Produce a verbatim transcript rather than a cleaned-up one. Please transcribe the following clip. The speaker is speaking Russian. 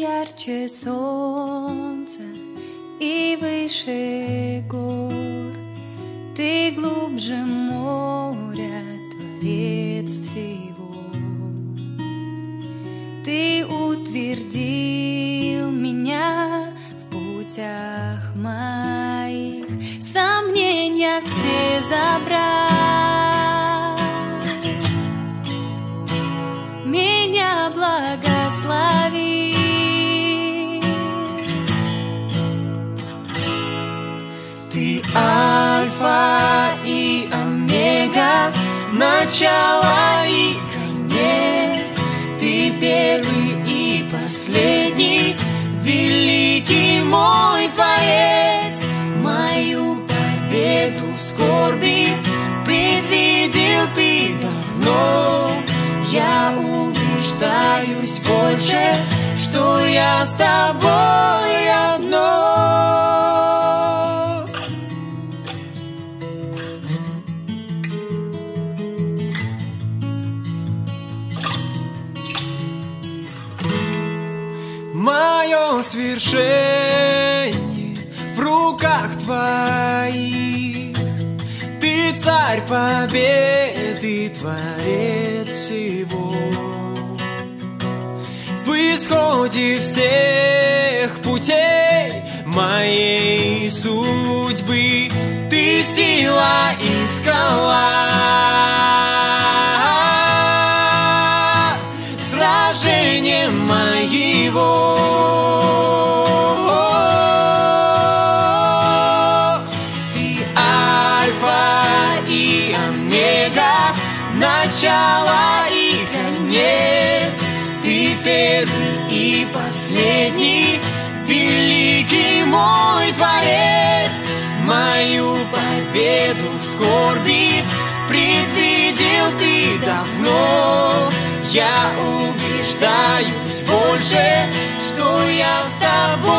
ярче солнца и выше гор. Ты глубже моря, Творец всего. Ты утвердил меня в путях моих, сомнения все забрал, меня благослови. Ты Альфа и Омега, начало и конец. Ты первый и последний, великий мой Творец. Мою победу в скорби предвидел ты давно. Я убеждаюсь больше, что я с тобой одно. Мое свершение в руках твоих. Ты царь победы, Творец всего. В исходе всех путей моей судьбы ты сила и скала сражения моего. Ты Альфа и Омега, начало и конец. Ты первый и последний, великий мой Творец. Мою победу в скорби предвидел ты давно. Я убеждаюсь больше, что я с тобой